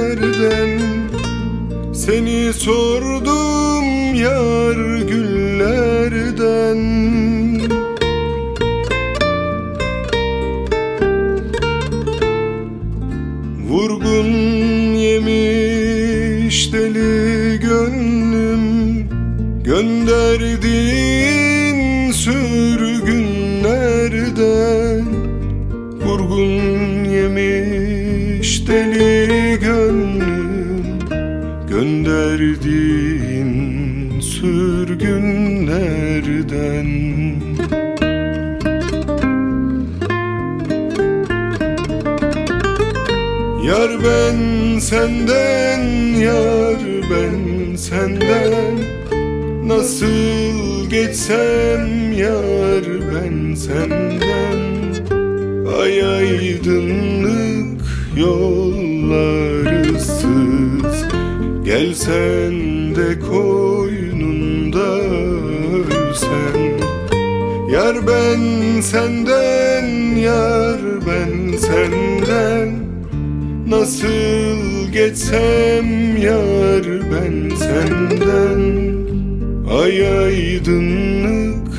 günlerden, seni sordum yar güllerden. Vurgun yemiş deli gönlüm, gönderdiğin sürgünlerden. Vurgun yemiş deli gönlüm, gönderdiğin sürgünlerden. Yar ben senden, yar ben senden, nasıl geçsem yar ben senden. Ay aydınlık yollarısız, gelsen de koynunda ölsem. Yar ben senden, yar ben senden, nasıl geçsem yar ben senden. Ay aydınlık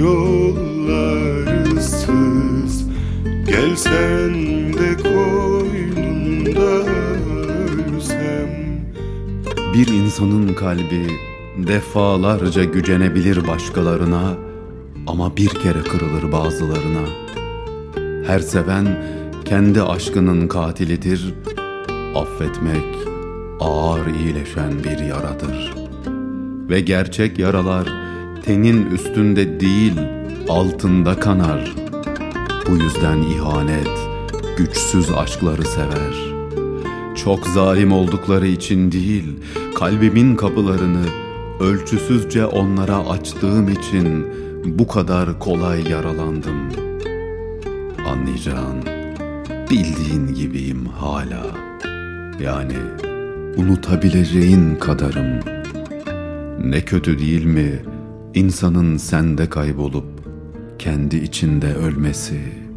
yollarısız, gelsen de koynunda ölsem. Bir insanın kalbi defalarca gücenebilir başkalarına, ama bir kere kırılır bazılarına. Her seven kendi aşkının katilidir. Affetmek ağır iyileşen bir yaradır. Ve gerçek yaralar tenin üstünde değil, altında kanar. Bu yüzden ihanet güçsüz aşkları sever. Çok zalim oldukları için değil, kalbimin kapılarını ölçüsüzce onlara açtığım için bu kadar kolay yaralandım. Anlayacağın, bildiğin gibiyim hala. Yani unutabileceğin kadarım. Ne kötü değil mi insanın sende kaybolup kendi içinde ölmesi?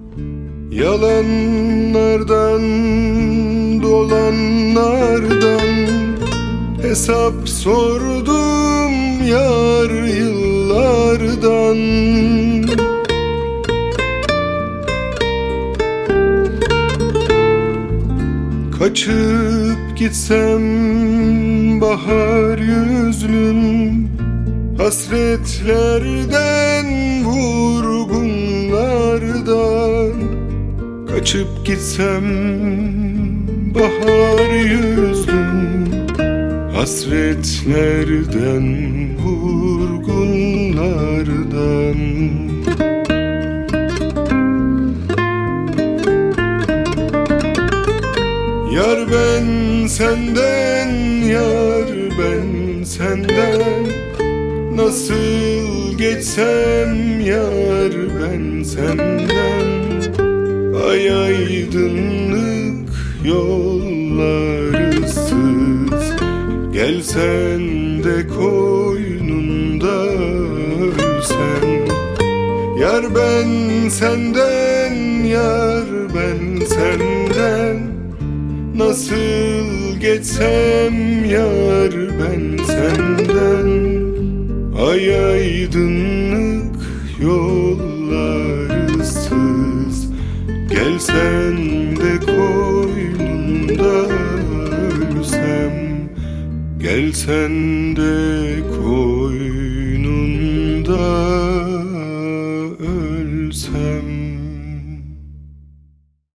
Yalanlardan, dolanlardan hesap sordum yar yıllardan. Kaçıp gitsem bahar yüzlüm, hasretlerden, vurgunlardan. Kaçıp gitsem bahar yüzlüm, hasretlerden, vurgunlardan. Yar ben senden, yar ben senden, nasıl geçsem yar ben senden. Ay aydınlık yollarısız, gelsen de koynunda ölsem. Yar ben senden, yar ben senden, nasıl geçsem yar ben senden. Ay aydınlık yollarısız, gelsen de koynunda ölsem. Gelsen de koynunda ölsem.